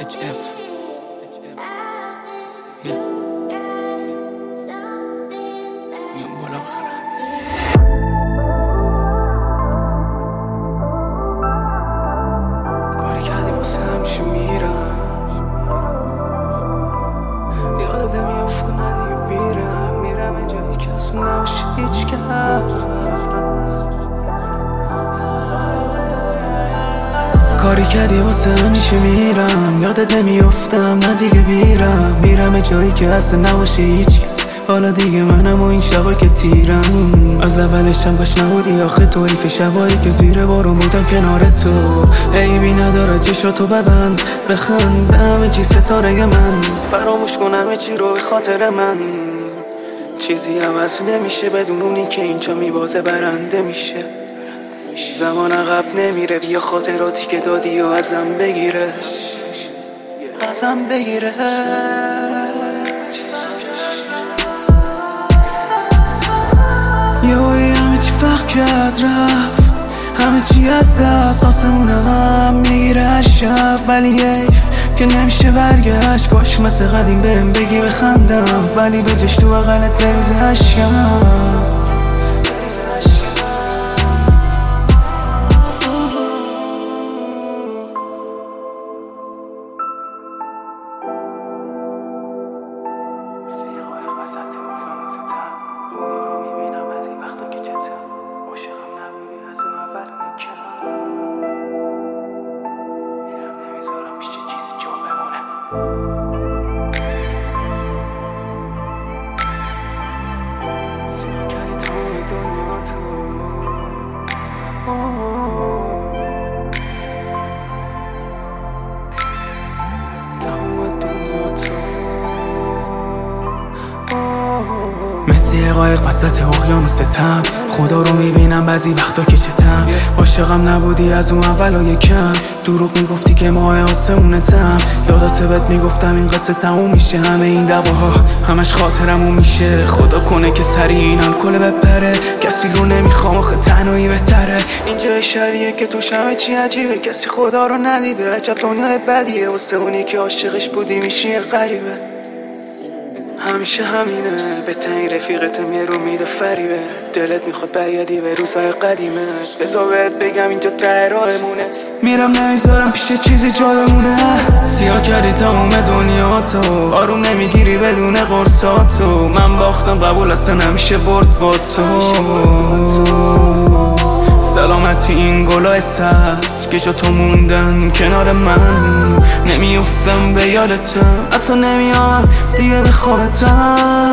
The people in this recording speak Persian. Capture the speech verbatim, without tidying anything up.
اچ اف میام بالا خرخت کاری کردی واسه همیشه میرم یادت نمیافته من دیگه بیرم میرم یه جایی که اصلا نباشه هیچ کس کاری کردی واسه همیشه میرم یادت نمیافتم نه دیگه بیرم میرم جایی که اصلا نباشه هیچ کس حالا دیگه منم و این شبا که تیرم از اولش هم کاش نبودی آخه تو حیف شبایی که زیر بارون بودم کنار تو عیبی نداره چشاتو ببند بخند به همه چی ستاره من فراموش کن همه چی رو به خاطر من چیزی عوض نمیشه بدون اونی که اینجا میبازه برنده میشه زمان عقب نمیره بیا خاطراتی که دادی و ازم بگیره ازم بگیره یهویی همه چی فرق کرد رفت همه چی از دست آسمونه هم میگیره هر شب ولی حیف که نمیشه برگشت کاش مثل قدیم بهم بگی بخندم ولی به جش تو بغلت بریزه عشقم مثل یه قایق وسط اقیانوس تم خدا رو میبینم بعضی وقتا که چتم عاشقم نبودی از اون اول و یکم دروغ میگفتی که ماه آسمونتم یادت بهت میگفتم این قصه تموم میشه همه این دواها همش خاطرمون میشه خدا کنه که سری این الکل بپره کسی رو نمیخوام آخه تنهایی بهتره اینجا شهریه که توش همه چی عجیبه کسی خدا رو ندیده عجب دنیای بدیه واسه اونی که عاشقش بودی میشی غریبه همیشه همینه به تنگ رفیقتم یه رو میده فریبه دلت میخواد برگردی به روزهای قدیمه بذار بهت بگم اینجا ته راهمونه میرم نمیذارم پیش چیزی جا بمونه سیاه کردی تموم دنیا تو آروم نمیگیری بدون قرصاتو من باختم قبول اصلا نمیشه برد با تو سلامتی این گلای سبز که جا تو موندن کنار من نمیافتم به یادتم حتی نمیام دیگه به خوابتم